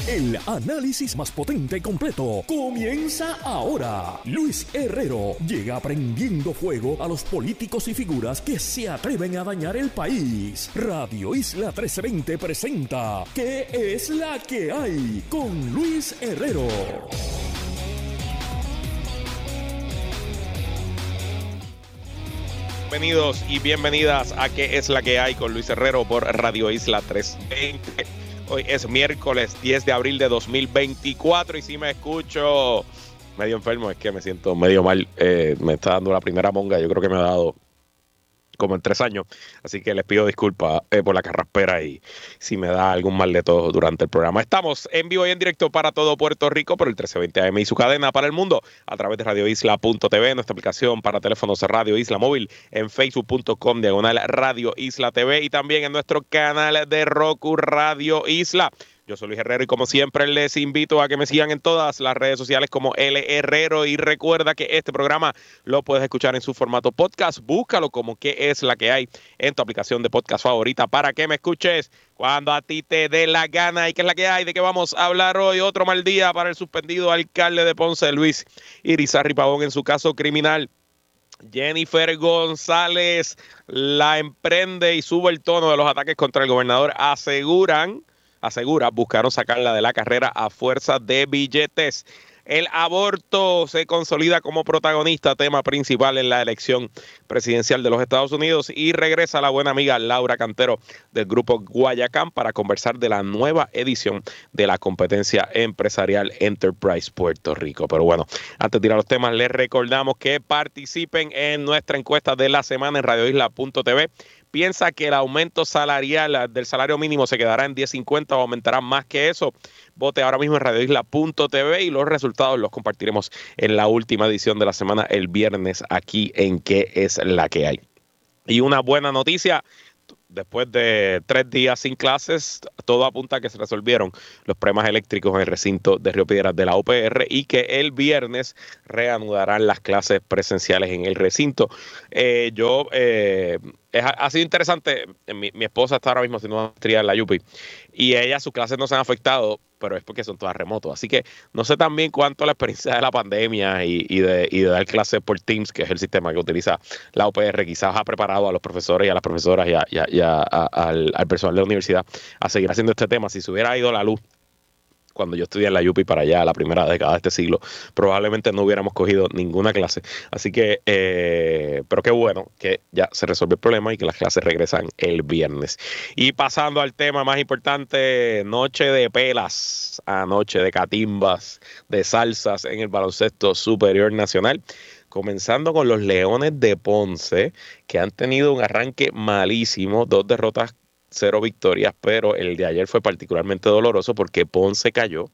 El análisis más potente y completo comienza ahora. Luis Herrero llega prendiendo fuego a los políticos y figuras que se atreven a dañar el país. Radio Isla 1320 presenta ¿Qué es la que hay? Con Luis Herrero. Bienvenidos y bienvenidas a ¿Qué es la que hay? Con Luis Herrero por Radio Isla 1320. Hoy es miércoles 10 de abril de 2024 y si me escucho medio enfermo es que me siento medio mal. Me está dando la primera monga, yo creo que me ha dado como en 3 años, así que les pido disculpas por la carraspera y si me da algún mal de todo durante el programa. Estamos en vivo y en directo para todo Puerto Rico por el 1320 AM y su cadena para el mundo a través de radioisla.tv, nuestra aplicación para teléfonos Radio Isla Móvil, en facebook.com/Radio Isla TV y también en nuestro canal de Roku Radio Isla. Yo soy Luis Herrero y como siempre les invito a que me sigan en todas las redes sociales como L Herrero y recuerda que este programa lo puedes escuchar en su formato podcast. Búscalo como ¿Qué es la que hay? En tu aplicación de podcast favorita para que me escuches cuando a ti te dé la gana. ¿Y qué es la que hay? ¿De qué vamos a hablar hoy? Otro mal día para el suspendido alcalde de Ponce, Luis Irizarry Pavón, en su caso criminal. Jennifer González la emprende y sube el tono de los ataques contra el gobernador. Buscaron sacarla de la carrera a fuerza de billetes. El aborto se consolida como protagonista, tema principal en la elección presidencial de los Estados Unidos. Y regresa la buena amiga Laura Cantero del grupo Guayacán para conversar de la nueva edición de la competencia empresarial Enterprise Puerto Rico. Pero bueno, antes de ir a los temas, les recordamos que participen en nuestra encuesta de la semana en radioisla.tv. ¿Piensa que el aumento salarial del salario mínimo se quedará en 10.50 o aumentará más que eso? Vote ahora mismo en radioisla.tv y los resultados los compartiremos en la última edición de la semana el viernes aquí en ¿Qué es la que hay? Y una buena noticia. Después de 3 días sin clases, todo apunta a que se resolvieron los problemas eléctricos en el recinto de Río Piedras de la UPR y que el viernes reanudarán las clases presenciales en el recinto. Ha sido interesante. Mi esposa está ahora mismo haciendo una maestría en la UPI y sus clases no se han afectado, pero es porque son todas remotos. Así que no sé también cuánto la experiencia de la pandemia y de dar clases por Teams, que es el sistema que utiliza la UPR, quizás ha preparado a los profesores y a las profesoras y al personal de la universidad a seguir haciendo este tema. Si se hubiera ido la luz cuando yo estudié en la UPI para allá, la primera década de este siglo, probablemente no hubiéramos cogido ninguna clase. Así que, pero qué bueno que ya se resolvió el problema y que las clases regresan el viernes. Y pasando al tema más importante, noche de pelas, anoche de catimbas, de salsas en el baloncesto superior nacional. Comenzando con los Leones de Ponce, que han tenido un arranque malísimo, 2 derrotas, 0 victorias, pero el de ayer fue particularmente doloroso porque Ponce cayó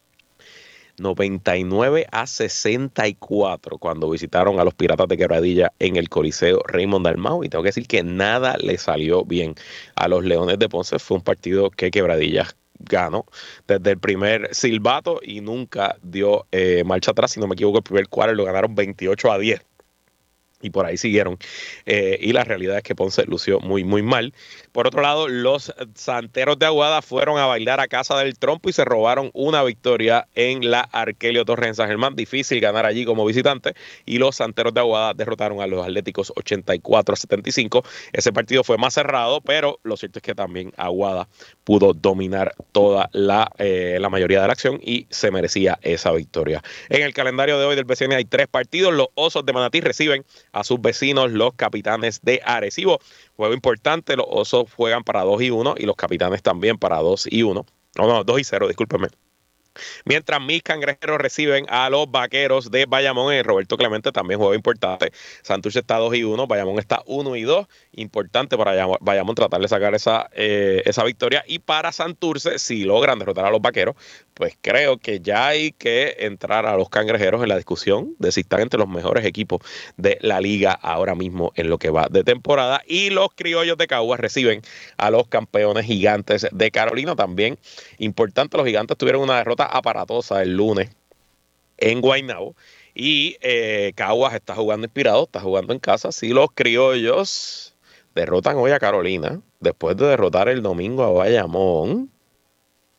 99-64 cuando visitaron a los Piratas de Quebradilla en el Coliseo Raymond Dalmau, y tengo que decir que nada le salió bien a los Leones de Ponce. Fue un partido que Quebradilla ganó desde el primer silbato y nunca dio marcha atrás. Si no me equivoco, el primer quarter lo ganaron 28-10. Y por ahí siguieron. Y la realidad es que Ponce lució muy, muy mal. Por otro lado, los Santeros de Aguada fueron a bailar a casa del trompo y se robaron una victoria en la Arkelio Torres en San Germán. Difícil ganar allí como visitante. Y los Santeros de Aguada derrotaron a los Atléticos 84-75. Ese partido fue más cerrado, pero lo cierto es que también Aguada pudo dominar toda la mayoría de la acción y se merecía esa victoria. En el calendario de hoy del BCN hay 3 partidos. Los Osos de Manatí reciben a sus vecinos, los Capitanes de Arecibo. Juego importante, los Osos juegan para 2-1 y los Capitanes también para 2-1. No, 2-0, discúlpenme. Mientras mis Cangrejeros reciben a los Vaqueros de Bayamón. Roberto Clemente también juega importante. Santurce está 2-1, Bayamón está 1-2. Importante para Bayamón tratar de sacar esa victoria. Y para Santurce, si logran derrotar a los Vaqueros, pues creo que ya hay que entrar a los Cangrejeros en la discusión de si están entre los mejores equipos de la liga ahora mismo en lo que va de temporada. Y los Criollos de Caguas reciben a los Campeones Gigantes de Carolina. También importante, los Gigantes tuvieron una derrota aparatosa el lunes en Guaynabo y Caguas está jugando inspirado, está jugando en casa. Si los Criollos derrotan hoy a Carolina después de derrotar el domingo a Bayamón,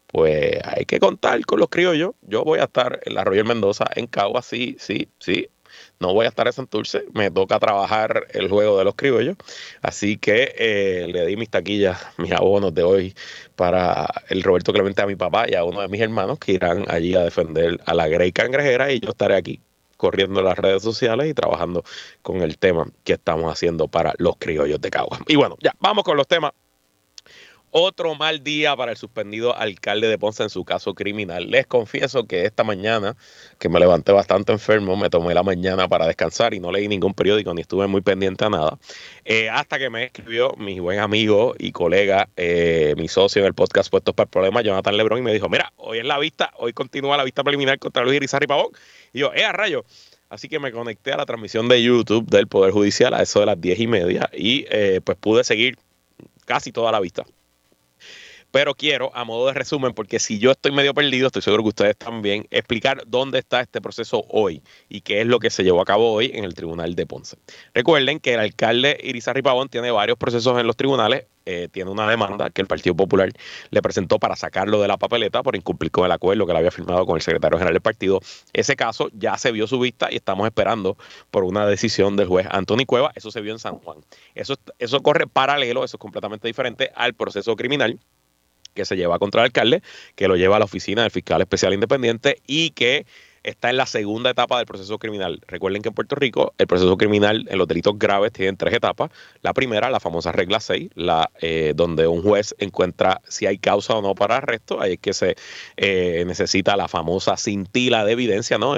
pues hay que contar con los criollos. Yo voy a estar en la Royal Mendoza, en Cagua, sí. No voy a estar en Santurce, me toca trabajar el juego de los criollos. Así que le di mis taquillas, mis abonos de hoy para el Roberto Clemente a mi papá y a uno de mis hermanos que irán allí a defender a la Grey Cangrejera, y yo estaré aquí corriendo las redes sociales y trabajando con el tema que estamos haciendo para los criollos de Cagua. Y bueno, ya, vamos con los temas. Otro mal día para el suspendido alcalde de Ponce en su caso criminal. Les confieso que esta mañana, que me levanté bastante enfermo, me tomé la mañana para descansar y no leí ningún periódico ni estuve muy pendiente a nada. Hasta que me escribió mi buen amigo y colega, mi socio en el podcast Puestos para el Problema, Jonathan Lebrón, y me dijo, mira, hoy es la vista, hoy continúa la vista preliminar contra Luis Irizarry Pavón. Y yo, a rayo. Así que me conecté a la transmisión de YouTube del Poder Judicial a eso de las 10:30 y pues pude seguir casi toda la vista. Pero quiero, a modo de resumen, porque si yo estoy medio perdido, estoy seguro que ustedes también, explicar dónde está este proceso hoy y qué es lo que se llevó a cabo hoy en el Tribunal de Ponce. Recuerden que el alcalde Irizarry Pavón tiene varios procesos en los tribunales. Tiene una demanda que el Partido Popular le presentó para sacarlo de la papeleta por incumplir con el acuerdo que le había firmado con el secretario general del partido. Ese caso ya se vio su vista y estamos esperando por una decisión del juez Anthony Cueva. Eso se vio en San Juan. Eso corre paralelo, eso es completamente diferente al proceso criminal que se lleva contra el alcalde, que lo lleva a la oficina del fiscal especial independiente y que está en la segunda etapa del proceso criminal. Recuerden que en Puerto Rico el proceso criminal en los delitos graves tiene 3 etapas. La primera, la famosa regla 6, donde un juez encuentra si hay causa o no para arresto. Ahí es que se necesita la famosa cintila de evidencia, ¿no?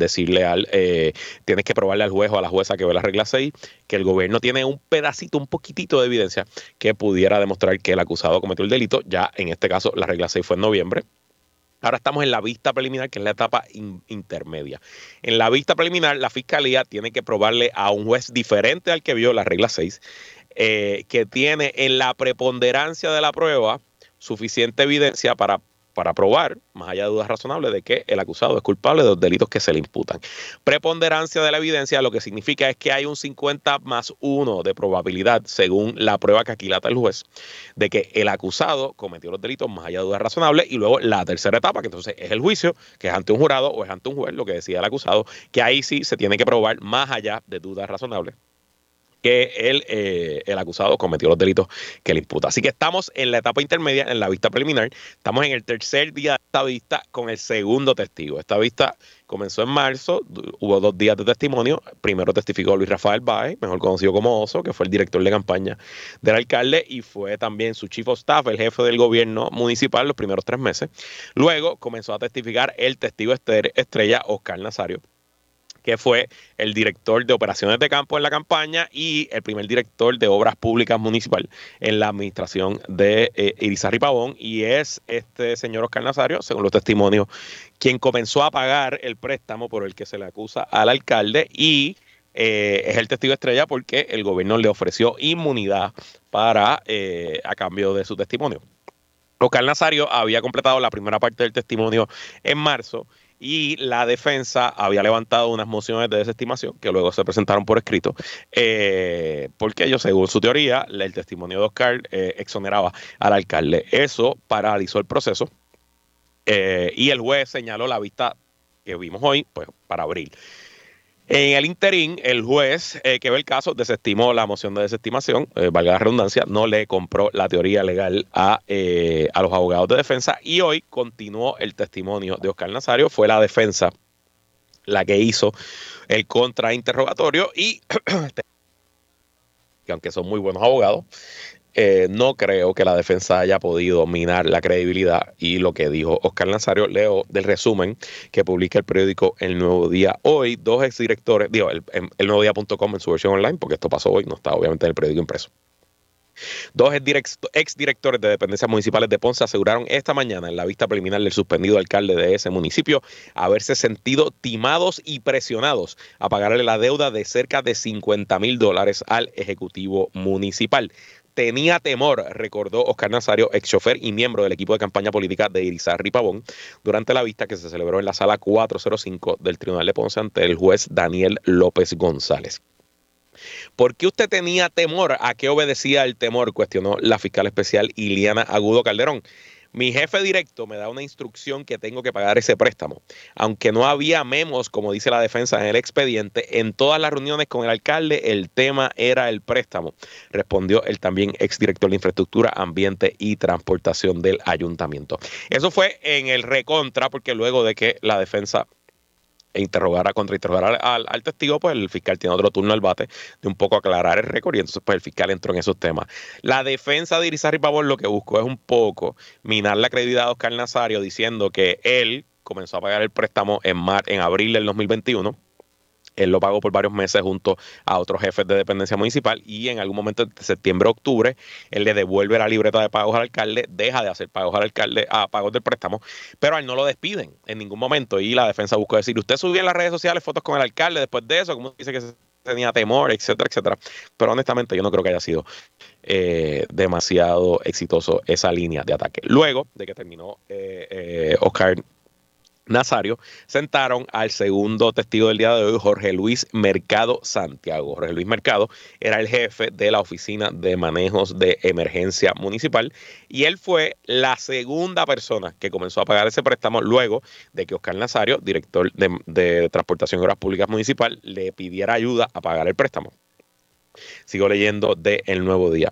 Tienes que probarle al juez o a la jueza que ve la regla 6 que el gobierno tiene un pedacito, un poquitito de evidencia que pudiera demostrar que el acusado cometió el delito. Ya en este caso la regla 6 fue en noviembre. Ahora estamos en la vista preliminar, que es la etapa intermedia. En la vista preliminar, la fiscalía tiene que probarle a un juez diferente al que vio la regla 6, que tiene en la preponderancia de la prueba suficiente evidencia para probar, más allá de dudas razonables, de que el acusado es culpable de los delitos que se le imputan. Preponderancia de la evidencia lo que significa es que hay un 50+1 de probabilidad, según la prueba que aquilata el juez, de que el acusado cometió los delitos más allá de dudas razonables. Y luego la tercera etapa, que entonces es el juicio, que es ante un jurado o es ante un juez, lo que decía el acusado, que ahí sí se tiene que probar más allá de dudas razonables que el acusado cometió los delitos que le imputa. Así que estamos en la etapa intermedia, en la vista preliminar. Estamos en el tercer día de esta vista con el segundo testigo. Esta vista comenzó en marzo, hubo 2 días de testimonio. Primero testificó Luis Rafael Báez, mejor conocido como Oso, que fue el director de campaña del alcalde y fue también su chief of staff, el jefe del gobierno municipal los primeros 3 meses. Luego comenzó a testificar el testigo estrella, Oscar Nazario, que fue el director de operaciones de campo en la campaña y el primer director de obras públicas municipal en la administración de Irizarry Pavón. Y es este señor Oscar Nazario, según los testimonios, quien comenzó a pagar el préstamo por el que se le acusa al alcalde y es el testigo estrella porque el gobierno le ofreció inmunidad a cambio de su testimonio. Oscar Nazario había completado la primera parte del testimonio en marzo y la defensa había levantado unas mociones de desestimación que luego se presentaron por escrito porque ellos, según su teoría, el testimonio de Oscar exoneraba al alcalde. Eso paralizó el proceso y el juez señaló la vista que vimos hoy pues para abril. En el interín, el juez que ve el caso desestimó la moción de desestimación, valga la redundancia, no le compró la teoría legal a los abogados de defensa y hoy continuó el testimonio de Oscar Nazario. Fue la defensa la que hizo el contrainterrogatorio y que aunque son muy buenos abogados, no creo que la defensa haya podido minar la credibilidad y lo que dijo Oscar Nazario. Leo del resumen que publica el periódico El Nuevo Día hoy. 2 exdirectores, el nuevodía.com en su versión online, porque esto pasó hoy, no está obviamente en el periódico impreso. 2 exdirectores de dependencias municipales de Ponce aseguraron esta mañana en la vista preliminar del suspendido alcalde de ese municipio haberse sentido timados y presionados a pagarle la deuda de cerca de $50,000 al ejecutivo municipal. Tenía temor, recordó Oscar Nazario, ex chofer y miembro del equipo de campaña política de Irizarry Pavón, durante la vista que se celebró en la sala 405 del Tribunal de Ponce ante el juez Daniel López González. ¿Por qué usted tenía temor? ¿A qué obedecía el temor?, cuestionó la fiscal especial Iliana Agudo Calderón. Mi jefe directo me da una instrucción que tengo que pagar ese préstamo. Aunque no había memos, como dice la defensa en el expediente, en todas las reuniones con el alcalde el tema era el préstamo, respondió el también exdirector de Infraestructura, Ambiente y Transportación del ayuntamiento. Eso fue en el recontra, porque luego de que la defensa contrainterrogar al testigo, pues el fiscal tiene otro turno al bate de un poco aclarar el récord y entonces pues el fiscal entró en esos temas. La defensa de Irizarry Pavón lo que buscó es un poco minar la credibilidad de Oscar Nazario diciendo que él comenzó a pagar el préstamo en abril del 2021. Él lo pagó por varios meses junto a otros jefes de dependencia municipal y en algún momento de septiembre, octubre, él le devuelve la libreta de pagos al alcalde, deja de hacer pagos al alcalde a pagos del préstamo, pero a él no lo despiden en ningún momento y la defensa buscó decir, usted subió en las redes sociales fotos con el alcalde después de eso, como dice que tenía temor, etcétera, etcétera. Pero honestamente yo no creo que haya sido demasiado exitoso esa línea de ataque. Luego de que terminó Oscar Nazario, sentaron al segundo testigo del día de hoy, Jorge Luis Mercado Santiago. Jorge Luis Mercado era el jefe de la Oficina de Manejos de Emergencia Municipal y él fue la segunda persona que comenzó a pagar ese préstamo luego de que Oscar Nazario, director de Transportación y Obras Públicas Municipal, le pidiera ayuda a pagar el préstamo. Sigo leyendo de El Nuevo Día.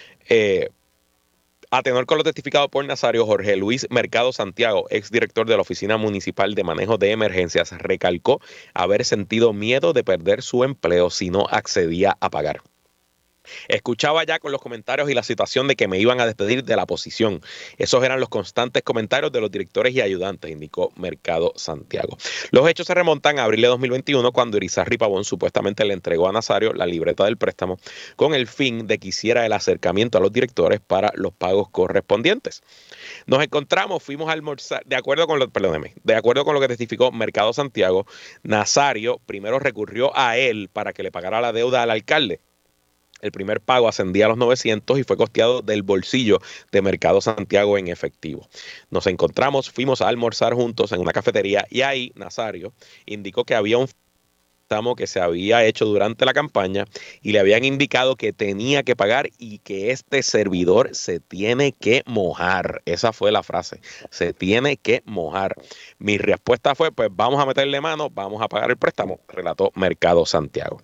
A tenor con lo testificado por Nazario, Jorge Luis Mercado Santiago, exdirector de la Oficina Municipal de Manejo de Emergencias, recalcó haber sentido miedo de perder su empleo si no accedía a pagar. Escuchaba ya con los comentarios y la situación de que me iban a despedir de la posición. Esos eran los constantes comentarios de los directores y ayudantes, indicó Mercado Santiago. Los hechos se remontan a abril de 2021, cuando Irizarry Pavón supuestamente le entregó a Nazario la libreta del préstamo con el fin de que hiciera el acercamiento a los directores para los pagos correspondientes. Nos encontramos, fuimos a almorzar, de acuerdo con lo que testificó Mercado Santiago, Nazario primero recurrió a él para que le pagara la deuda al alcalde. El primer pago ascendía a los 900 y fue costeado del bolsillo de Mercado Santiago en efectivo. Nos encontramos, fuimos a almorzar juntos en una cafetería y ahí Nazario indicó que había un préstamo que se había hecho durante la campaña y le habían indicado que tenía que pagar y que este servidor se tiene que mojar. Esa fue la frase, se tiene que mojar. Mi respuesta fue, pues vamos a meterle mano, vamos a pagar el préstamo, relató Mercado Santiago.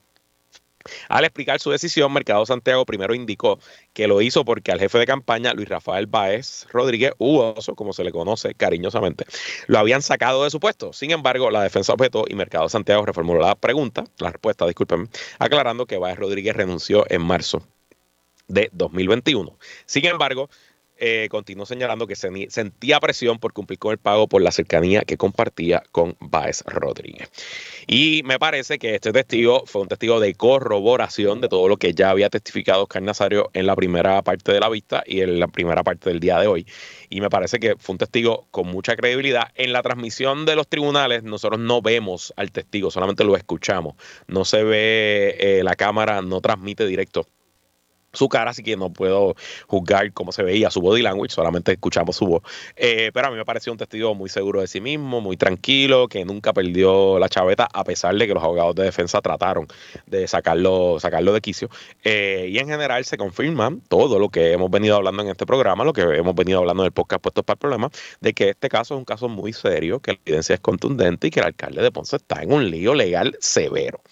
Al explicar su decisión, Mercado Santiago primero indicó que lo hizo porque al jefe de campaña, Luis Rafael Báez Rodríguez, Oso, como se le conoce cariñosamente, lo habían sacado de su puesto. Sin embargo, la defensa objetó y Mercado Santiago reformuló la respuesta, aclarando que Báez Rodríguez renunció en marzo de 2021. Sin embargo, continuó señalando que sentía presión por cumplir con el pago por la cercanía que compartía con Báez Rodríguez. Y me parece que este testigo fue un testigo de corroboración de todo lo que ya había testificado Oscar Nazario en la primera parte de la vista y en la primera parte del día de hoy. Y me parece que fue un testigo con mucha credibilidad. En la transmisión de los tribunales nosotros no vemos al testigo, solamente lo escuchamos. No se ve, la cámara no transmite directo su cara, así que no puedo juzgar cómo se veía su body language, solamente escuchamos su voz. Pero a mí me pareció un testigo muy seguro de sí mismo, muy tranquilo, que nunca perdió la chaveta, a pesar de que los abogados de defensa trataron de sacarlo de quicio. Y en general se confirma todo lo que hemos venido hablando en este programa, lo que hemos venido hablando en el podcast Puestos para el Problema, de que este caso es un caso muy serio, que la evidencia es contundente y que el alcalde de Ponce está en un lío legal severo.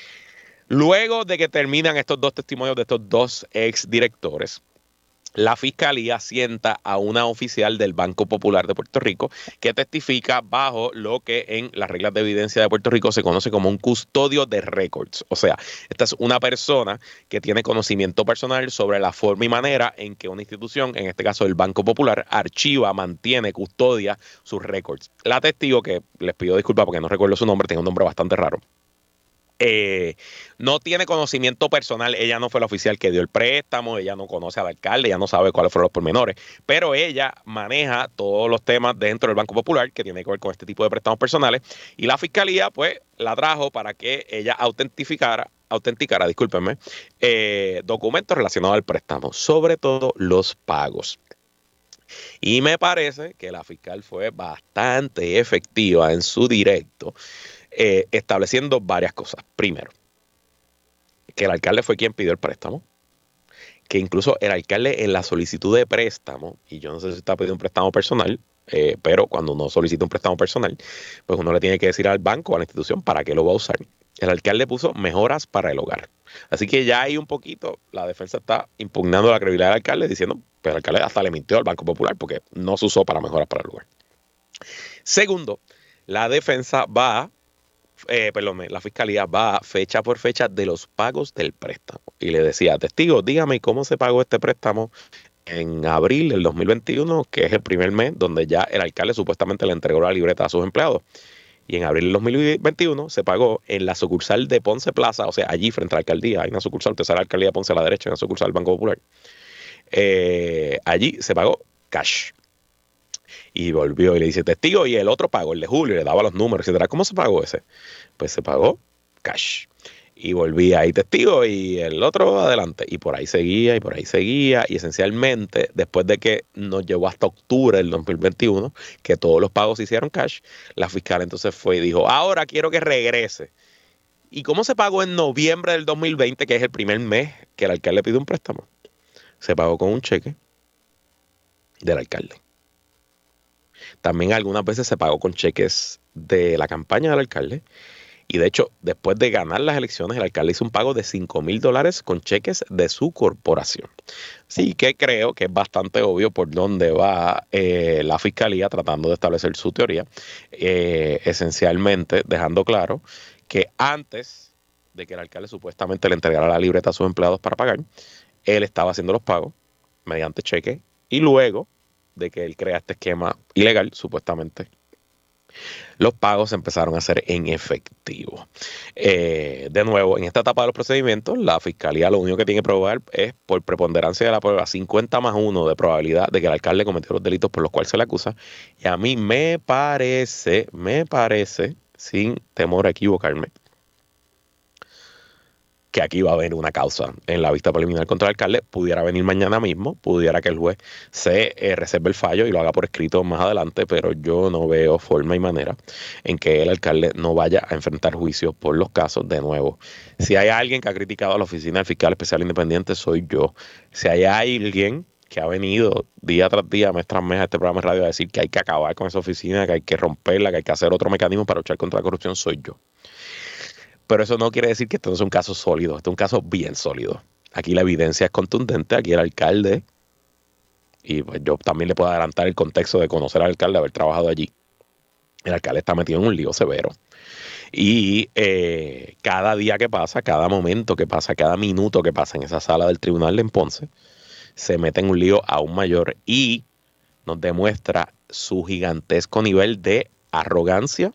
Luego de que terminan estos dos testimonios de estos dos exdirectores, la fiscalía sienta a una oficial del Banco Popular de Puerto Rico que testifica bajo lo que en las reglas de evidencia de Puerto Rico se conoce como un custodio de récords. O sea, esta es una persona que tiene conocimiento personal sobre la forma y manera en que una institución, en este caso el Banco Popular, archiva, mantiene, custodia sus récords. La testigo, que les pido disculpas porque no recuerdo su nombre, tiene un nombre bastante raro. No tiene conocimiento personal, ella no fue la oficial que dio el préstamo, ella no conoce al alcalde, ella no sabe cuáles fueron los pormenores, pero ella maneja todos los temas dentro del Banco Popular que tiene que ver con este tipo de préstamos personales y la fiscalía pues la trajo para que ella autenticara, documentos relacionados al préstamo, sobre todo los pagos. Y me parece que la fiscal fue bastante efectiva en su directo, estableciendo varias cosas. Primero, que el alcalde fue quien pidió el préstamo, que incluso el alcalde en la solicitud de préstamo, y yo no sé si está pidiendo un préstamo personal, pero cuando uno solicita un préstamo personal, pues uno le tiene que decir al banco o a la institución para qué lo va a usar. El alcalde puso mejoras para el hogar. Así que ya ahí un poquito la defensa está impugnando la credibilidad del alcalde, diciendo, pues el alcalde hasta le mintió al Banco Popular porque no se usó para mejoras para el hogar. Segundo, la defensa la fiscalía va fecha por fecha de los pagos del préstamo. Y le decía, testigo, dígame cómo se pagó este préstamo en abril del 2021, que es el primer mes donde ya el alcalde supuestamente le entregó la libreta a sus empleados. Y en abril del 2021 se pagó en la sucursal de Ponce Plaza, o sea, allí frente a la alcaldía, hay una sucursal, usted sabe la alcaldía de Ponce a la derecha, hay una sucursal del Banco Popular. Allí se pagó cash. Y volvió y le dice, testigo, y el otro pago, el de julio, y le daba los números, etcétera. ¿Cómo se pagó ese? Pues se pagó cash. Y volvía ahí testigo y el otro adelante. Y por ahí seguía, y por ahí seguía. Y esencialmente, después de que nos llevó hasta octubre del 2021, que todos los pagos se hicieron cash, la fiscal entonces fue y dijo, ahora quiero que regrese. ¿Y cómo se pagó en noviembre del 2020, que es el primer mes que el alcalde pidió un préstamo? Se pagó con un cheque del alcalde. También algunas veces se pagó con cheques de la campaña del alcalde. Y de hecho, después de ganar las elecciones, el alcalde hizo un pago de $5,000 con cheques de su corporación. Así que creo que es bastante obvio por dónde va la fiscalía tratando de establecer su teoría. Esencialmente dejando claro que antes de que el alcalde supuestamente le entregara la libreta a sus empleados para pagar, él estaba haciendo los pagos mediante cheque y luego de que él crea este esquema ilegal, supuestamente, los pagos se empezaron a hacer en efectivo. De nuevo, en esta etapa de los procedimientos, la fiscalía lo único que tiene que probar es por preponderancia de la prueba 50+1 de probabilidad de que el alcalde cometió los delitos por los cuales se le acusa. Y a mí me parece, sin temor a equivocarme, que aquí va a haber una causa en la vista preliminar contra el alcalde. Pudiera venir mañana mismo, pudiera que el juez se reserve el fallo y lo haga por escrito más adelante, pero yo no veo forma y manera en que el alcalde no vaya a enfrentar juicios por los casos. De nuevo, si hay alguien que ha criticado a la oficina del fiscal especial independiente, soy yo. Si hay alguien que ha venido día tras día, mes tras mes a este programa de radio a decir que hay que acabar con esa oficina, que hay que romperla, que hay que hacer otro mecanismo para luchar contra la corrupción, soy yo. Pero eso no quiere decir que esto no es un caso sólido. Esto es un caso bien sólido. Aquí la evidencia es contundente. Aquí el alcalde, y pues yo también le puedo adelantar el contexto de conocer al alcalde, haber trabajado allí. El alcalde está metido en un lío severo. Y cada día que pasa, cada momento que pasa, cada minuto que pasa en esa sala del tribunal de Ponce, se mete en un lío aún mayor y nos demuestra su gigantesco nivel de arrogancia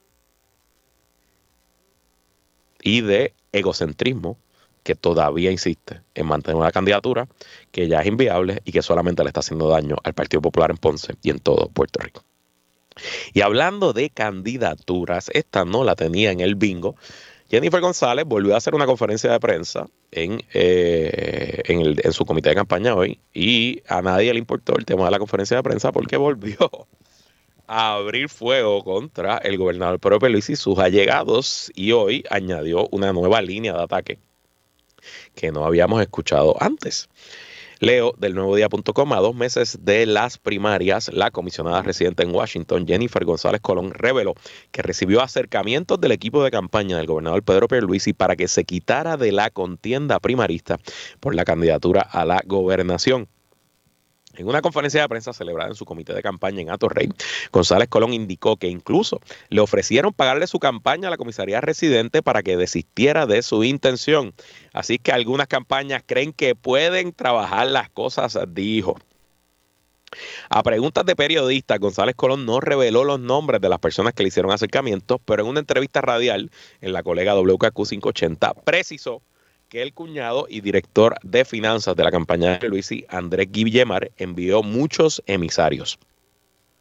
y de egocentrismo que todavía insiste en mantener una candidatura que ya es inviable y que solamente le está haciendo daño al Partido Popular en Ponce y en todo Puerto Rico. Y hablando de candidaturas, esta no la tenía en el bingo. Jennifer González volvió a hacer una conferencia de prensa en su comité de campaña hoy y a nadie le importó el tema de la conferencia de prensa porque volvió a abrir fuego contra el gobernador Pedro Pierluisi y sus allegados y hoy añadió una nueva línea de ataque que no habíamos escuchado antes. Leo del nuevodía.com: a 2 meses de las primarias, la comisionada residente en Washington, Jennifer González Colón, reveló que recibió acercamientos del equipo de campaña del gobernador Pedro Pierluisi para que se quitara de la contienda primarista por la candidatura a la gobernación. En una conferencia de prensa celebrada en su comité de campaña en Atorrey, González Colón indicó que incluso le ofrecieron pagarle su campaña a la comisaría residente para que desistiera de su intención. Así que algunas campañas creen que pueden trabajar las cosas, dijo. A preguntas de periodistas, González Colón no reveló los nombres de las personas que le hicieron acercamientos, pero en una entrevista radial en la colega WKQ 580 precisó que el cuñado y director de finanzas de la campaña de Pierluisi, Andrés Guillemar, envió muchos emisarios.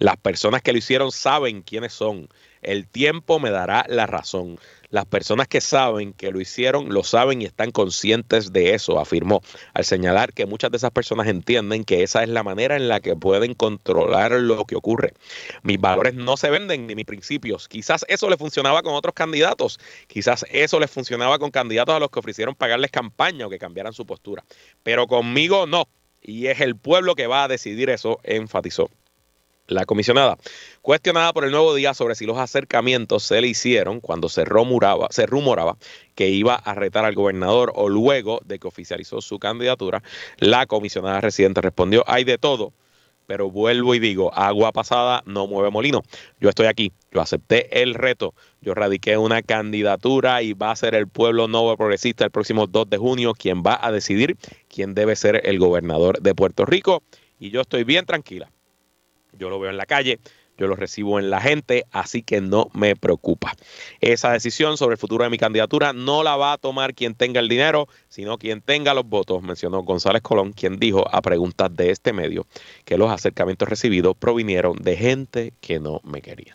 Las personas que lo hicieron saben quiénes son. El tiempo me dará la razón. Las personas que saben que lo hicieron, lo saben y están conscientes de eso, afirmó, al señalar que muchas de esas personas entienden que esa es la manera en la que pueden controlar lo que ocurre. Mis valores no se venden, ni mis principios. Quizás eso le funcionaba con otros candidatos. Quizás eso les funcionaba con candidatos a los que ofrecieron pagarles campaña o que cambiaran su postura. Pero conmigo no. Y es el pueblo que va a decidir eso, enfatizó. La comisionada, cuestionada por El Nuevo Día sobre si los acercamientos se le hicieron cuando se rumoraba que iba a retar al gobernador o luego de que oficializó su candidatura, la comisionada residente respondió: hay de todo, pero vuelvo y digo, agua pasada no mueve molino. Yo estoy aquí, yo acepté el reto, yo radiqué una candidatura y va a ser el pueblo nuevo progresista el próximo 2 de junio quien va a decidir quién debe ser el gobernador de Puerto Rico, y yo estoy bien tranquila. Yo lo veo en la calle, yo lo recibo en la gente, así que no me preocupa. Esa decisión sobre el futuro de mi candidatura no la va a tomar quien tenga el dinero, sino quien tenga los votos, mencionó González Colón, quien dijo a preguntas de este medio que los acercamientos recibidos provinieron de gente que no me quería.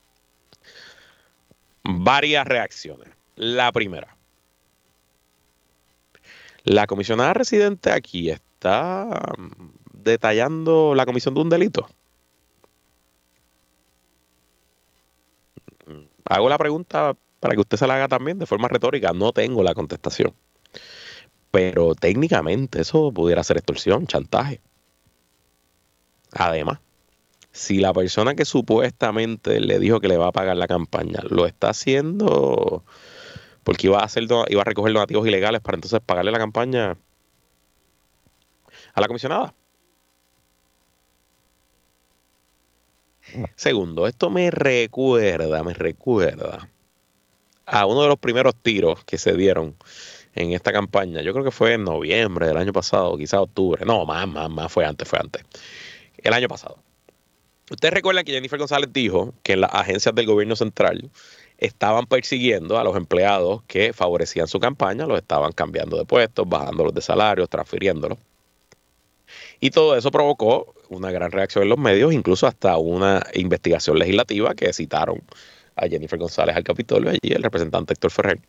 Varias reacciones. La primera. La comisionada residente aquí está detallando la comisión de un delito. Hago la pregunta para que usted se la haga también de forma retórica. No tengo la contestación. Pero técnicamente eso pudiera ser extorsión, chantaje. Además, si la persona que supuestamente le dijo que le va a pagar la campaña lo está haciendo porque iba a recoger donativos ilegales para entonces pagarle la campaña a la comisionada. Segundo, esto me recuerda a uno de los primeros tiros que se dieron en esta campaña. Yo creo que fue en noviembre del año pasado, quizás octubre. No, más, fue antes. El año pasado. Ustedes recuerdan que Jennifer González dijo que en las agencias del gobierno central estaban persiguiendo a los empleados que favorecían su campaña, los estaban cambiando de puestos, bajándolos de salarios, transfiriéndolos. Y todo eso provocó una gran reacción en los medios, incluso hasta una investigación legislativa que citaron a Jennifer González al Capitolio, allí el representante Héctor Ferrer.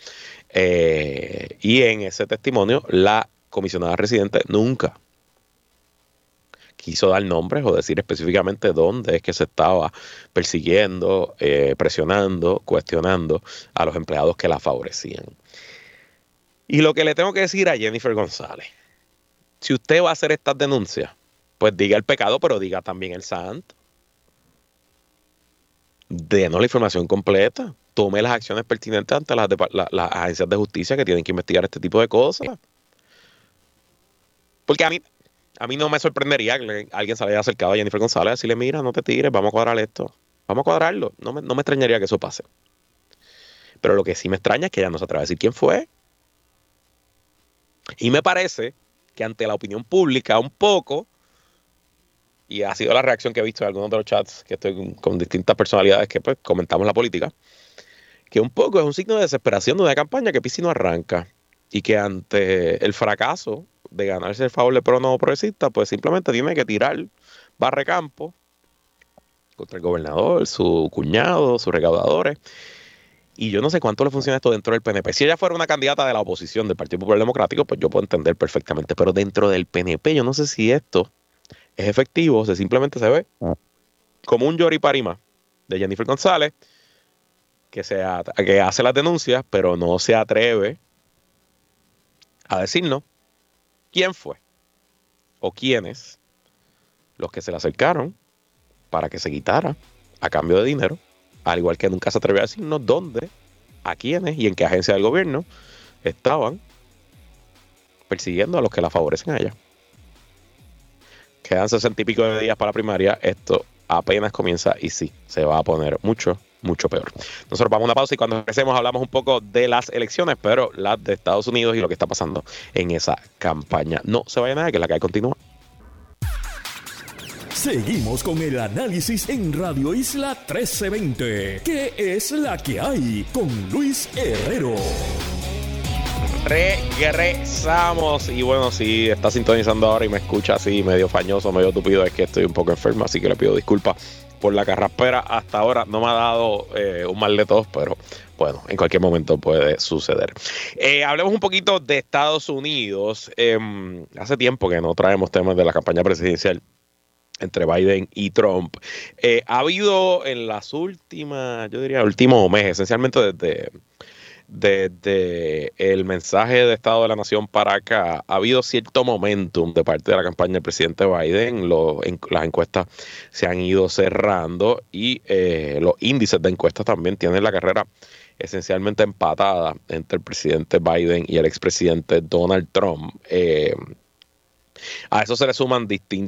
Y en ese testimonio, la comisionada residente nunca quiso dar nombres o decir específicamente dónde es que se estaba persiguiendo, presionando, cuestionando a los empleados que la favorecían. Y lo que le tengo que decir a Jennifer González: si usted va a hacer estas denuncias, pues diga el pecado, pero diga también el santo. Denos la información completa. Tome las acciones pertinentes ante las agencias de justicia que tienen que investigar este tipo de cosas. Porque a mí no me sorprendería que alguien se le haya acercado a Jennifer González y decirle: mira, no te tires, vamos a cuadrar esto. Vamos a cuadrarlo. No me extrañaría que eso pase. Pero lo que sí me extraña es que ella no se atreve a decir quién fue. Y me parece que ante la opinión pública un poco, y ha sido la reacción que he visto en algunos de los chats que estoy con distintas personalidades que pues comentamos la política, que un poco es un signo de desesperación de una campaña que Pierluisi no arranca, y que ante el fracaso de ganarse el favor del pro no progresista, pues simplemente tiene que tirar barrecampo contra el gobernador, su cuñado, sus recaudadores. Y yo no sé cuánto le funciona esto dentro del PNP. Si ella fuera una candidata de la oposición del Partido Popular Democrático, pues yo puedo entender perfectamente. Pero dentro del PNP, yo no sé si esto es efectivo, o sea, simplemente se ve como un yoriparima de Jennifer González, que hace las denuncias, pero no se atreve a decirnos quién fue o quiénes los que se le acercaron para que se quitara a cambio de dinero. Al igual que nunca se atrevió a decirnos dónde, a quiénes y en qué agencia del gobierno estaban persiguiendo a los que la favorecen a ella. Quedan 60 y pico de días para la primaria. Esto apenas comienza y sí, se va a poner mucho peor. Nosotros vamos a una pausa y cuando regresemos hablamos un poco de las elecciones, pero las de Estados Unidos y lo que está pasando en esa campaña. No se vaya nada, que la que hay continúa. Seguimos con el análisis en Radio Isla 1320. ¿Qué es la que hay? Con Luis Herrero. Regresamos. Y bueno, si está sintonizando ahora y me escucha así medio fañoso, medio tupido, es que estoy un poco enfermo, así que le pido disculpas por la carraspera hasta ahora no me ha dado un mal de tos, pero bueno, en cualquier momento puede suceder. Hablemos un poquito de Estados Unidos. Hace tiempo que no traemos temas de la campaña presidencial entre Biden y Trump. Ha habido en las últimas, yo diría, últimos meses, esencialmente desde el mensaje de Estado de la Nación para acá, ha habido cierto momentum de parte de la campaña del presidente Biden. Las encuestas se han ido cerrando y los índices de encuestas también tienen la carrera esencialmente empatada entre el presidente Biden y el expresidente Donald Trump. A eso se le suman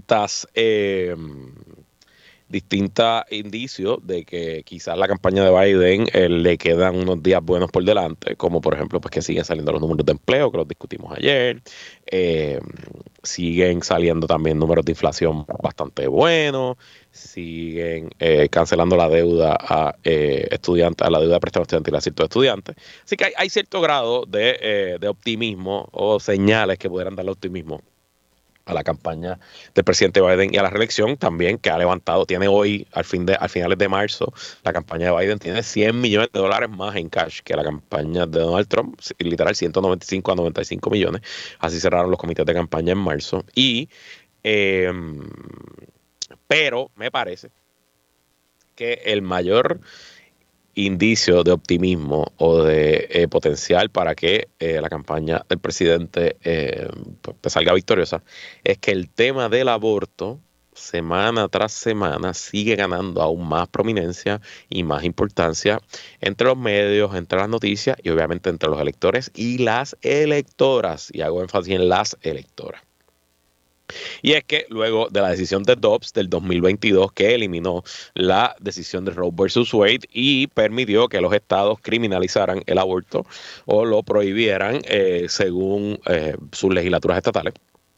distintos indicios de que quizás la campaña de Biden le quedan unos días buenos por delante, como por ejemplo pues que siguen saliendo los números de empleo, que los discutimos ayer, siguen saliendo también números de inflación bastante buenos, siguen cancelando la deuda a estudiantes, a la deuda de préstamo estudiantil a ciertos estudiantes. Así que hay cierto grado de optimismo o señales que pudieran darle optimismo a la campaña del presidente Biden y a la reelección también, que ha levantado, tiene hoy, al finales de marzo, la campaña de Biden tiene $100 millones más en cash que la campaña de Donald Trump, literal 195 a 95 millones. Así cerraron los comités de campaña en marzo. Pero me parece que el mayor indicio de optimismo o de potencial para que la campaña del presidente pues salga victoriosa es que el tema del aborto semana tras semana sigue ganando aún más prominencia y más importancia entre los medios, entre las noticias y obviamente entre los electores y las electoras, y hago énfasis en las electoras. Y es que luego de la decisión de Dobbs del 2022 que eliminó la decisión de Roe versus Wade y permitió que los estados criminalizaran el aborto o lo prohibieran según sus legislaturas estatales,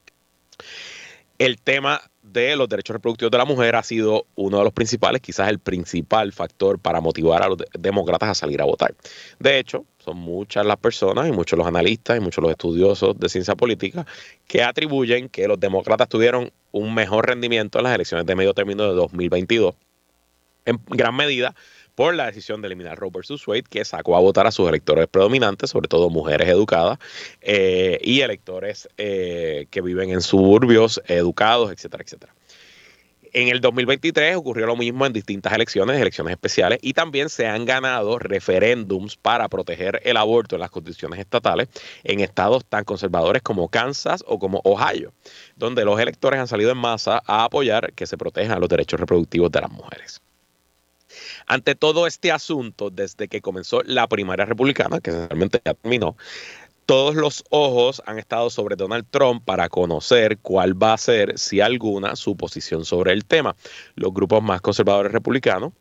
el tema de los derechos reproductivos de la mujer ha sido uno de los principales, quizás el principal factor para motivar a los demócratas a salir a votar. De hecho, son muchas las personas y muchos los analistas y muchos los estudiosos de ciencia política que atribuyen que los demócratas tuvieron un mejor rendimiento en las elecciones de medio término de 2022, en gran medida por la decisión de eliminar Roe versus Wade, que sacó a votar a sus electores predominantes, sobre todo mujeres educadas y electores que viven en suburbios educados, etcétera, etcétera. En el 2023 ocurrió lo mismo en distintas elecciones especiales, y también se han ganado referéndums para proteger el aborto en las constituciones estatales en estados tan conservadores como Kansas o como Ohio, donde los electores han salido en masa a apoyar que se protejan los derechos reproductivos de las mujeres. Ante todo este asunto, desde que comenzó la primaria republicana, que realmente ya terminó, todos los ojos han estado sobre Donald Trump para conocer cuál va a ser, si alguna, su posición sobre el tema. Los grupos más conservadores republicanos,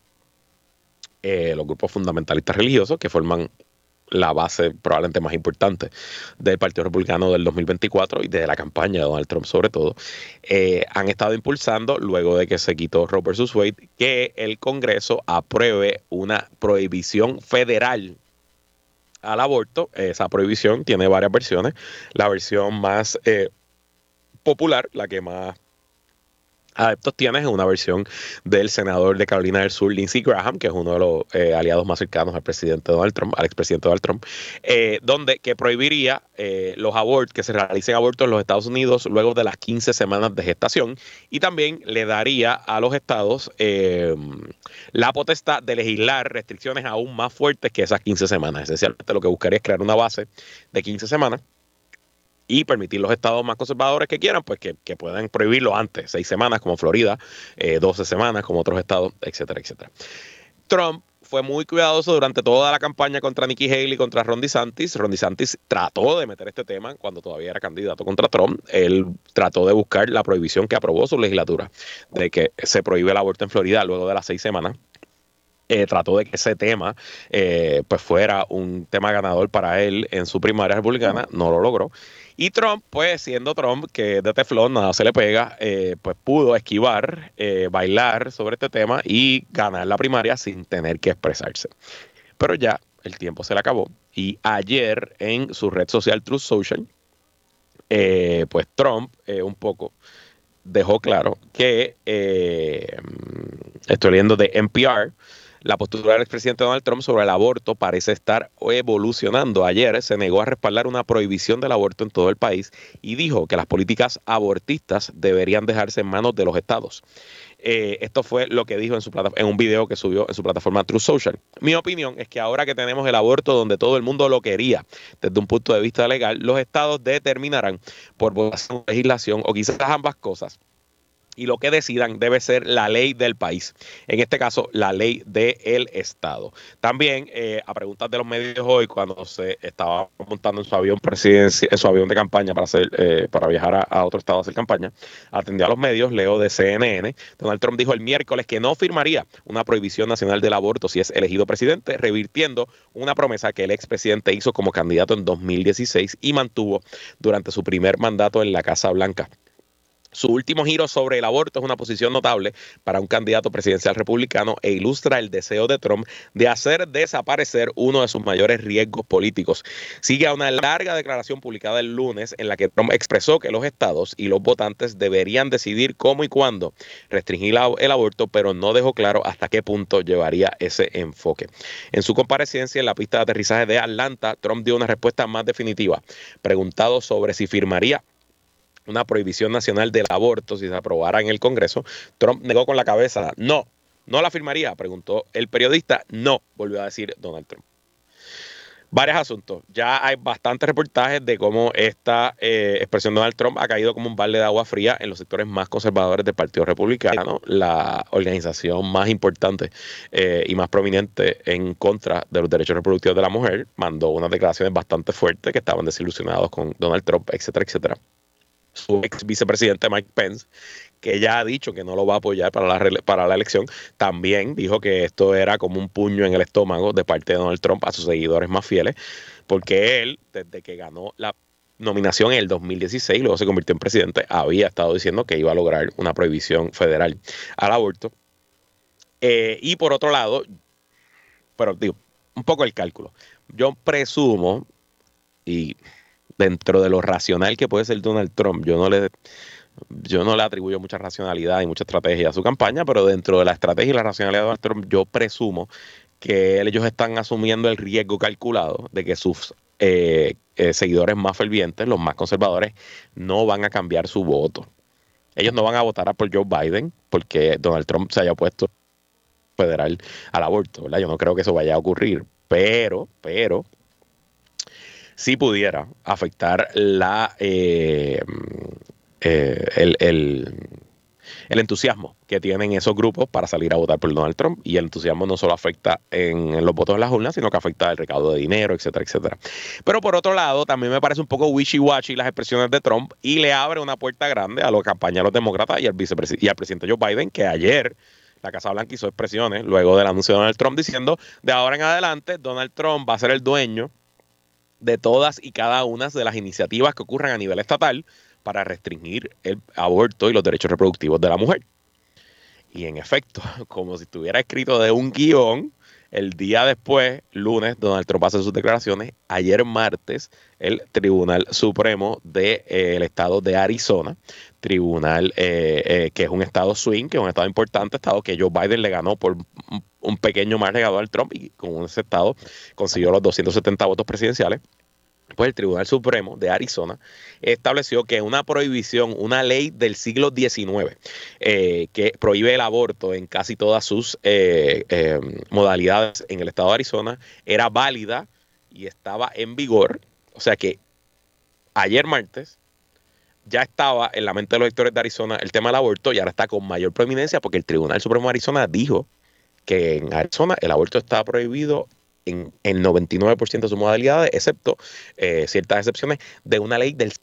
los grupos fundamentalistas religiosos, que forman la base probablemente más importante del Partido Republicano del 2024 y de la campaña de Donald Trump sobre todo, han estado impulsando, luego de que se quitó Roe versus Wade, que el Congreso apruebe una prohibición federal al aborto. Esa prohibición tiene varias versiones. La versión más popular, la que más adeptos tiene, es una versión del senador de Carolina del Sur, Lindsey Graham, que es uno de los aliados más cercanos al presidente Donald Trump, al expresidente Donald Trump, que prohibiría que se realicen abortos en los Estados Unidos luego de las 15 semanas de gestación, y también le daría a los estados la potestad de legislar restricciones aún más fuertes que esas 15 semanas. Esencialmente lo que buscaría es crear una base de 15 semanas y permitir los estados más conservadores que quieran, pues que puedan prohibirlo antes, 6 semanas como Florida, 12 semanas como otros estados, etcétera, etcétera. Trump fue muy cuidadoso durante toda la campaña contra Nikki Haley y contra Ron DeSantis. Ron DeSantis trató de meter este tema cuando todavía era candidato contra Trump. Él trató de buscar la prohibición que aprobó su legislatura de que se prohíbe el aborto en Florida luego de las 6 semanas. Trató de que ese tema pues fuera un tema ganador para él en su primaria republicana. No lo logró. Y Trump, pues siendo Trump, que de teflón nada se le pega, pues pudo esquivar, bailar sobre este tema y ganar la primaria sin tener que expresarse. Pero ya el tiempo se le acabó. Y ayer en su red social Truth Social, pues Trump un poco dejó claro que estoy leyendo de NPR. La postura del expresidente Donald Trump sobre el aborto parece estar evolucionando. Ayer se negó a respaldar una prohibición del aborto en todo el país y dijo que las políticas abortistas deberían dejarse en manos de los estados. Esto fue lo que dijo en un video que subió en su plataforma Truth Social. Mi opinión es que ahora que tenemos el aborto donde todo el mundo lo quería desde un punto de vista legal, los estados determinarán por votación, legislación o quizás ambas cosas. Y lo que decidan debe ser la ley del país. En este caso, la ley del estado. También, a preguntas de los medios hoy, cuando se estaba montando en su avión en su avión de campaña para viajar a otro estado a hacer campaña, atendió a los medios, leo de CNN. Donald Trump dijo el miércoles que no firmaría una prohibición nacional del aborto si es elegido presidente, revirtiendo una promesa que el expresidente hizo como candidato en 2016 y mantuvo durante su primer mandato en la Casa Blanca. Su último giro sobre el aborto es una posición notable para un candidato presidencial republicano e ilustra el deseo de Trump de hacer desaparecer uno de sus mayores riesgos políticos. Sigue a una larga declaración publicada el lunes en la que Trump expresó que los estados y los votantes deberían decidir cómo y cuándo restringir el aborto, pero no dejó claro hasta qué punto llevaría ese enfoque. En su comparecencia en la pista de aterrizaje de Atlanta, Trump dio una respuesta más definitiva. Preguntado sobre si firmaría una prohibición nacional del aborto si se aprobara en el Congreso, Trump negó con la cabeza. No la firmaría, preguntó el periodista. No, volvió a decir Donald Trump. Varios asuntos. Ya hay bastantes reportajes de cómo esta expresión de Donald Trump ha caído como un balde de agua fría en los sectores más conservadores del Partido Republicano, la organización más importante y más prominente en contra de los derechos reproductivos de la mujer. Mandó unas declaraciones bastante fuertes que estaban desilusionados con Donald Trump, etcétera, etcétera. Su ex vicepresidente Mike Pence, que ya ha dicho que no lo va a apoyar para la elección, también dijo que esto era como un puño en el estómago de parte de Donald Trump a sus seguidores más fieles, porque él, desde que ganó la nominación en el 2016, luego se convirtió en presidente, había estado diciendo que iba a lograr una prohibición federal al aborto. Y por otro lado, pero digo, un poco el cálculo. Yo presumo, y dentro de lo racional que puede ser Donald Trump, yo no le atribuyo mucha racionalidad y mucha estrategia a su campaña, pero dentro de la estrategia y la racionalidad de Donald Trump, yo presumo que ellos están asumiendo el riesgo calculado de que sus seguidores más fervientes, los más conservadores, no van a cambiar su voto. Ellos no van a votar por Joe Biden porque Donald Trump se haya opuesto federal al aborto, ¿verdad? Yo no creo que eso vaya a ocurrir, pero sí pudiera afectar el entusiasmo que tienen esos grupos para salir a votar por Donald Trump. Y el entusiasmo no solo afecta en los votos de las urnas, sino que afecta el recaudo de dinero, etcétera, etcétera. Pero por otro lado, también me parece un poco wishy-washy las expresiones de Trump y le abre una puerta grande a la campaña de los demócratas y al presidente Joe Biden, que ayer la Casa Blanca hizo expresiones luego del anuncio de Donald Trump diciendo de ahora en adelante Donald Trump va a ser el dueño de todas y cada una de las iniciativas que ocurran a nivel estatal para restringir el aborto y los derechos reproductivos de la mujer. Y en efecto, como si estuviera escrito de un guión, el día después, lunes, Donald Trump hace sus declaraciones. Ayer martes, el Tribunal Supremo del estado de Arizona, tribunal que es un estado swing, que es un estado importante, estado que Joe Biden le ganó por un pequeño margen a Donald Trump y con ese estado consiguió los 270 votos presidenciales. Pues el Tribunal Supremo de Arizona estableció que una prohibición, una ley del siglo XIX que prohíbe el aborto en casi todas sus modalidades en el estado de Arizona era válida y estaba en vigor. O sea que ayer martes ya estaba en la mente de los electores de Arizona el tema del aborto y ahora está con mayor prominencia porque el Tribunal Supremo de Arizona dijo que en Arizona el aborto está prohibido en el 99% de sus modalidades, excepto ciertas excepciones de una ley del...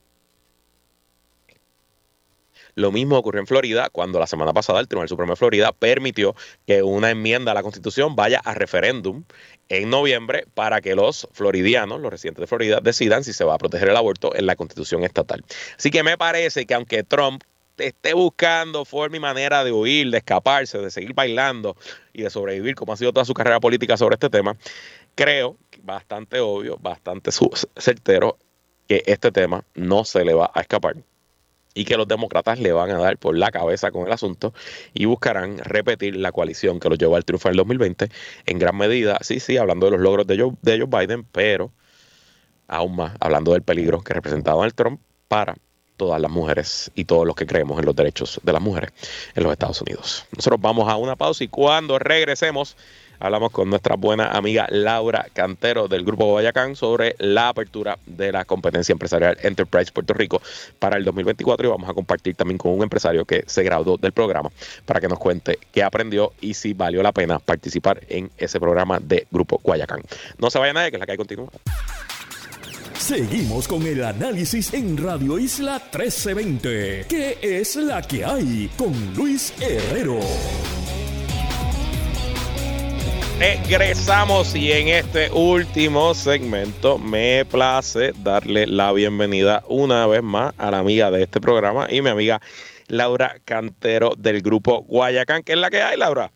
Lo mismo ocurrió en Florida cuando la semana pasada el Tribunal Supremo de Florida permitió que una enmienda a la Constitución vaya a referéndum en noviembre para que los floridianos, los residentes de Florida, decidan si se va a proteger el aborto en la Constitución estatal. Así que me parece que aunque Trump esté buscando forma y manera de huir, de escaparse, de seguir bailando y de sobrevivir como ha sido toda su carrera política sobre este tema, creo que bastante obvio, bastante certero que este tema no se le va a escapar y que los demócratas le van a dar por la cabeza con el asunto y buscarán repetir la coalición que los llevó al triunfo en el 2020 en gran medida, sí, hablando de los logros de Joe Biden, pero aún más hablando del peligro que representa Donald Trump para todas las mujeres y todos los que creemos en los derechos de las mujeres en los Estados Unidos. Nosotros vamos a una pausa y cuando regresemos hablamos con nuestra buena amiga Laura Cantero del Grupo Guayacán sobre la apertura de la competencia empresarial Enterprise Puerto Rico para el 2024 y vamos a compartir también con un empresario que se graduó del programa para que nos cuente qué aprendió y si valió la pena participar en ese programa de Grupo Guayacán. No se vaya nadie, que es la que hay continúa. Seguimos con el análisis en Radio Isla 1320. ¿Qué es la que hay? Con Luis Herrero. Regresamos y en este último segmento me place darle la bienvenida una vez más a la amiga de este programa y mi amiga Laura Cantero del Grupo Guayacán. ¿Qué es la que hay, Laura?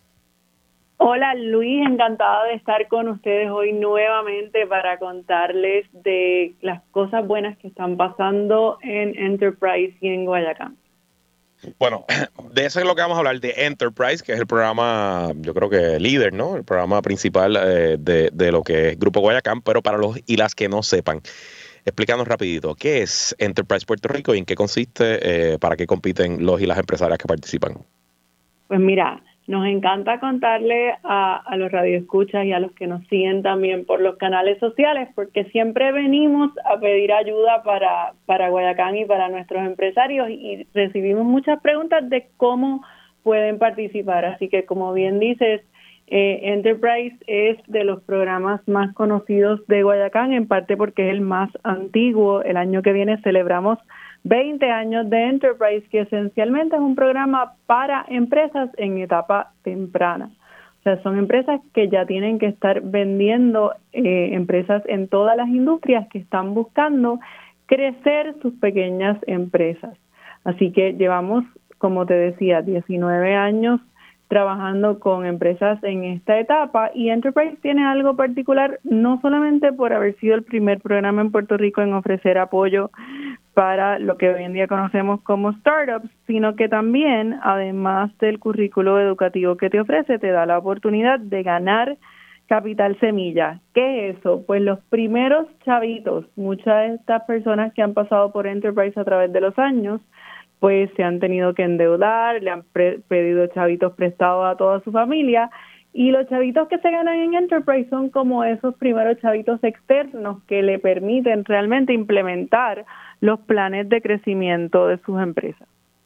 Hola Luis, encantada de estar con ustedes hoy nuevamente para contarles de las cosas buenas que están pasando en Enterprise y en Guayacán. Bueno, de eso es lo que vamos a hablar, de Enterprise, que es el programa, yo creo que líder, ¿no? El programa principal de lo que es Grupo Guayacán, pero para los y las que no sepan, explícanos rapidito, ¿qué es Enterprise Puerto Rico y en qué consiste, para qué compiten los y las empresarias que participan? Pues mira, nos encanta contarle a los radioescuchas y a los que nos siguen también por los canales sociales, porque siempre venimos a pedir ayuda para Guayacán y para nuestros empresarios y recibimos muchas preguntas de cómo pueden participar. Así que, como bien dices, Enterprise es de los programas más conocidos de Guayacán, en parte porque es el más antiguo. El año que viene celebramos 20 años de Enterprise, que esencialmente es un programa para empresas en etapa temprana. O sea, son empresas que ya tienen que estar vendiendo, empresas en todas las industrias que están buscando crecer sus pequeñas empresas. Así que llevamos, como te decía, 19 años trabajando con empresas en esta etapa y Enterprise tiene algo particular, no solamente por haber sido el primer programa en Puerto Rico en ofrecer apoyo para lo que hoy en día conocemos como startups, sino que también, además del currículo educativo que te ofrece, te da la oportunidad de ganar capital semilla. ¿Qué es eso? Pues los primeros chavitos, muchas de estas personas que han pasado por Enterprise a través de los años, pues se han tenido que endeudar, le han pedido chavitos prestados a toda su familia, y los chavitos que se ganan en Enterprise son como esos primeros chavitos externos que le permiten realmente implementar los planes de crecimiento de sus empresas.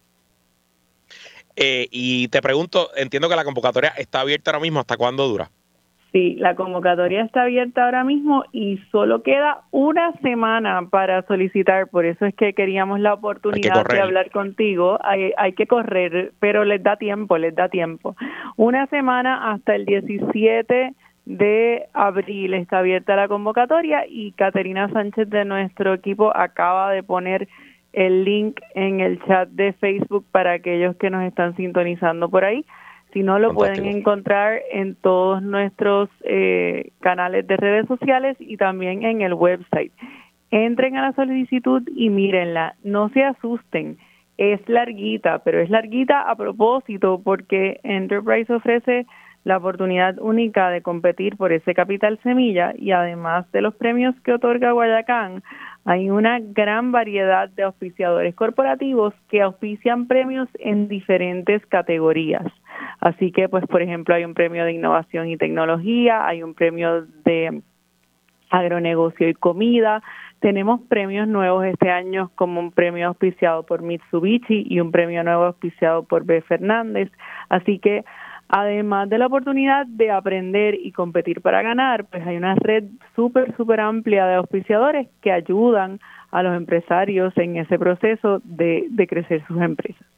Y te pregunto, entiendo que la convocatoria está abierta ahora mismo, ¿hasta cuándo dura? Sí, la convocatoria está abierta ahora mismo y solo queda una semana para solicitar, por eso es que queríamos la oportunidad de hablar contigo. Hay que correr, pero les da tiempo. Una semana hasta el 17 de abril está abierta la convocatoria y Caterina Sánchez de nuestro equipo acaba de poner el link en el chat de Facebook para aquellos que nos están sintonizando por ahí. Si no, lo pueden encontrar en todos nuestros canales de redes sociales y también en el website. Entren a la solicitud y mírenla. No se asusten. Es larguita, pero es larguita a propósito porque Enterprise ofrece la oportunidad única de competir por ese capital semilla y además de los premios que otorga Guayacán, hay una gran variedad de auspiciadores corporativos que auspician premios en diferentes categorías. Así que, pues, por ejemplo, hay un premio de innovación y tecnología, hay un premio de agronegocio y comida. Tenemos premios nuevos este año, como un premio auspiciado por Mitsubishi y un premio nuevo auspiciado por B. Fernández. Así que, además de la oportunidad de aprender y competir para ganar, pues hay una red súper amplia de auspiciadores que ayudan a los empresarios en ese proceso de crecer sus empresas.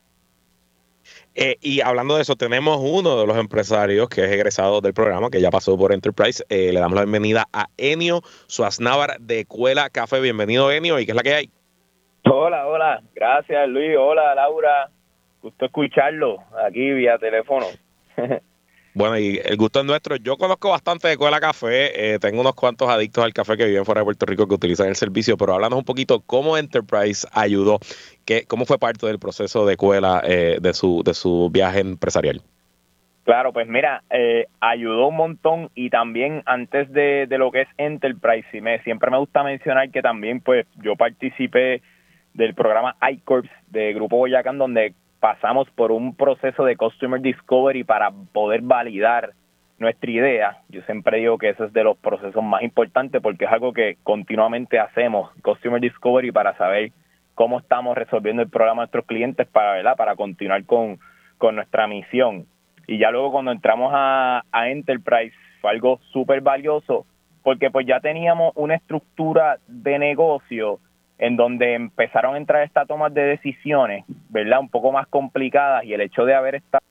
Y hablando de eso, tenemos uno de los empresarios que es egresado del programa, que ya pasó por Enterprise. Le damos la bienvenida a Enio Suaznávar de Cuela Café. Bienvenido, Enio. ¿Y qué es la que hay? Hola. Gracias, Luis. Hola, Laura. Gusto escucharlo aquí vía teléfono. Bueno, y el gusto es nuestro. Yo conozco bastante de Cuela Café. Tengo unos cuantos adictos al café que viven fuera de Puerto Rico que utilizan el servicio, pero háblanos un poquito cómo Enterprise ayudó, cómo fue parte del proceso de Cuela de su viaje empresarial. Claro, pues mira, ayudó un montón y también antes de lo que es Enterprise, siempre me gusta mencionar que también pues yo participé del programa iCorps de Grupo Boyacán, donde pasamos por un proceso de Customer Discovery para poder validar nuestra idea. Yo siempre digo que ese es de los procesos más importantes porque es algo que continuamente hacemos, Customer Discovery, para saber cómo estamos resolviendo el problema de nuestros clientes para continuar con nuestra misión. Y ya luego cuando entramos a Enterprise fue algo súper valioso porque pues ya teníamos una estructura de negocio en donde empezaron a entrar estas tomas de decisiones, ¿verdad? Un poco más complicadas, y el hecho de haber estado...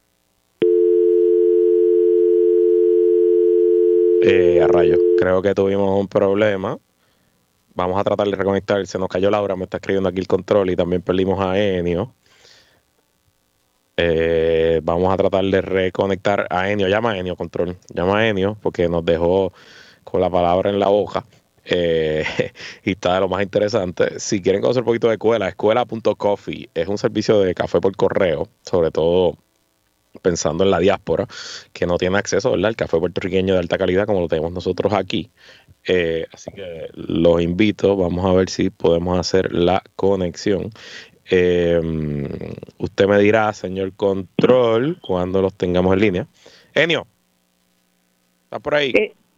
A rayos, creo que tuvimos un problema. Vamos a tratar de reconectar. Se nos cayó Laura, me está escribiendo aquí el control y también perdimos a Enio. Vamos a tratar de reconectar a Enio. Llama a Enio, control. Llama a Enio porque nos dejó con la palabra en la boca. Y está de lo más interesante. Si quieren conocer un poquito de Escuela, escuela.coffee es un servicio de café por correo, sobre todo pensando en la diáspora que no tiene acceso, ¿verdad?, al café puertorriqueño de alta calidad como lo tenemos nosotros aquí. Así que los invito, vamos a ver si podemos hacer la conexión. Usted me dirá, señor control, cuando los tengamos en línea. Enio, ¿está por ahí?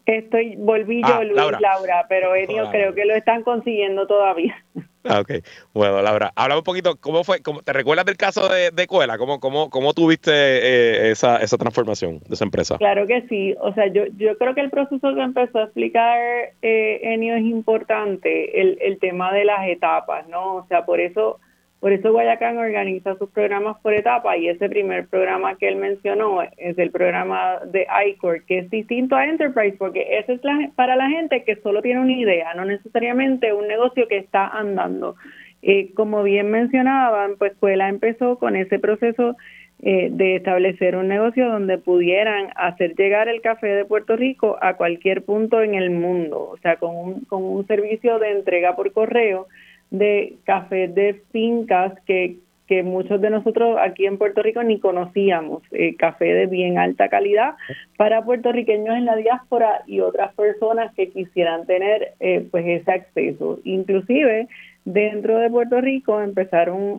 Volví yo, Luis, Laura, pero Enio creo que lo están consiguiendo todavía. Ok, bueno, Laura, habla un poquito, ¿cómo fue? ¿Te recuerdas del caso de Cuela? ¿Cómo tuviste esa transformación de esa empresa? Claro que sí, o sea, yo creo que el proceso que empezó a explicar Enio es importante, el tema de las etapas, ¿no? O sea, por eso Guayacán organiza sus programas por etapas, y ese primer programa que él mencionó es el programa de iCorps, que es distinto a Enterprise, porque ese es para la gente que solo tiene una idea, no necesariamente un negocio que está andando. Como bien mencionaban, pues Cuela empezó con ese proceso de establecer un negocio donde pudieran hacer llegar el café de Puerto Rico a cualquier punto en el mundo, o sea, con un servicio de entrega por correo de café de fincas que muchos de nosotros aquí en Puerto Rico ni conocíamos, café de bien alta calidad para puertorriqueños en la diáspora y otras personas que quisieran tener pues ese acceso. Inclusive dentro de Puerto Rico empezaron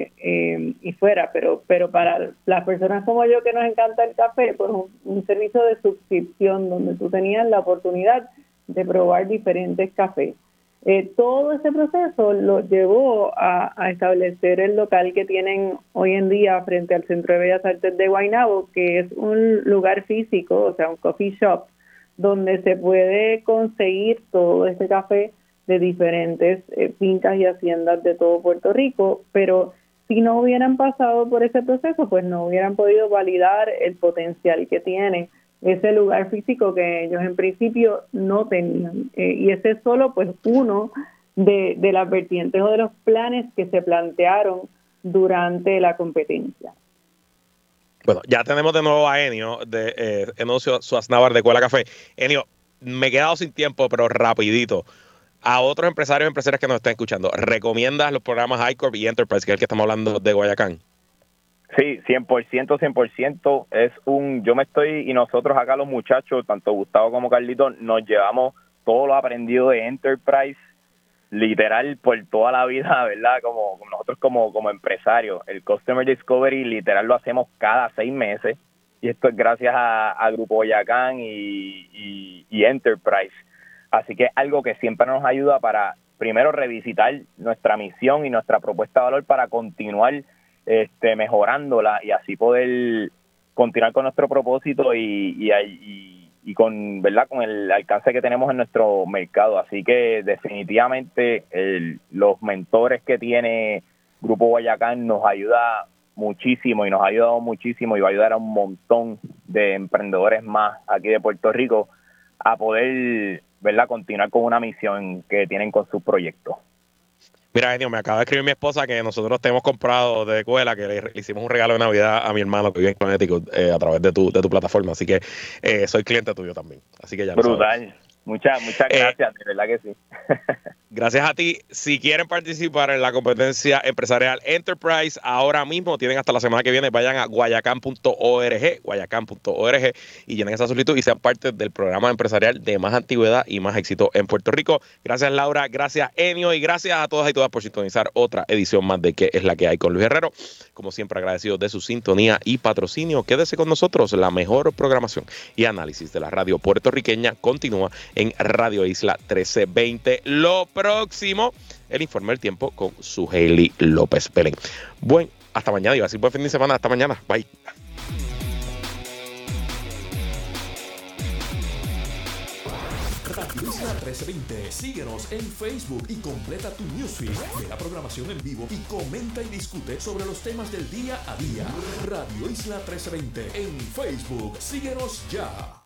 y fuera, pero para las personas como yo que nos encanta el café, pues un servicio de suscripción donde tú tenías la oportunidad de probar diferentes cafés. Todo ese proceso lo llevó a establecer el local que tienen hoy en día frente al Centro de Bellas Artes de Guaynabo, que es un lugar físico, o sea, un coffee shop, donde se puede conseguir todo este café de diferentes fincas y haciendas de todo Puerto Rico, pero si no hubieran pasado por ese proceso, pues no hubieran podido validar el potencial que tiene ese lugar físico que ellos en principio no tenían. Y ese es solo pues uno de las vertientes o de los planes que se plantearon durante la competencia. Bueno, ya tenemos de nuevo a Enio, Enio Suaznavar de Cuela Café. Enio, me he quedado sin tiempo, pero rapidito. A otros empresarios y empresarias que nos están escuchando, ¿recomiendas los programas iCorps y Enterprise, que es el que estamos hablando de Guayacán? Sí, 100%. Y nosotros acá los muchachos, tanto Gustavo como Carlito, nos llevamos todo lo aprendido de Enterprise, literal, por toda la vida, ¿verdad? Como nosotros como empresarios. El Customer Discovery, literal, lo hacemos cada 6 meses. Y esto es gracias a Grupo Boyacán y Enterprise. Así que es algo que siempre nos ayuda para, primero, revisitar nuestra misión y nuestra propuesta de valor para continuar mejorándola y así poder continuar con nuestro propósito y con, ¿verdad?, con el alcance que tenemos en nuestro mercado. Así que definitivamente los mentores que tiene Grupo Guayacán nos ayuda muchísimo y nos ha ayudado muchísimo y va a ayudar a un montón de emprendedores más aquí de Puerto Rico a poder, ¿verdad?, continuar con una misión que tienen con sus proyectos. Mira, Enio, me acaba de escribir mi esposa que nosotros te hemos comprado de escuela, que le hicimos un regalo de Navidad a mi hermano que vive en Connecticut a través de tu plataforma. Así que soy cliente tuyo también. Así que ya lo sabes. Brutal. Muchas gracias, de verdad que sí. Gracias a ti. Si quieren participar en la competencia empresarial Enterprise, ahora mismo tienen hasta la semana que viene. Vayan a guayacán.org y llenen esa solicitud y sean parte del programa empresarial de más antigüedad y más éxito en Puerto Rico. Gracias, Laura. Gracias, Enio. Y gracias a todas y todas por sintonizar otra edición más de ¿Qué es la que hay? Con Luis Herrero. Como siempre, agradecido de su sintonía y patrocinio. Quédese con nosotros. La mejor programación y análisis de la radio puertorriqueña continúa en Radio Isla 1320. Lo próximo, el informe del tiempo con su Hailey López Belén. Hasta mañana. Iba a decir buen fin de semana. Hasta mañana. Bye. Radio Isla 1320. Síguenos en Facebook y completa tu newsfeed de la programación en vivo y comenta y discute sobre los temas del día a día. Radio Isla 1320 en Facebook. Síguenos ya.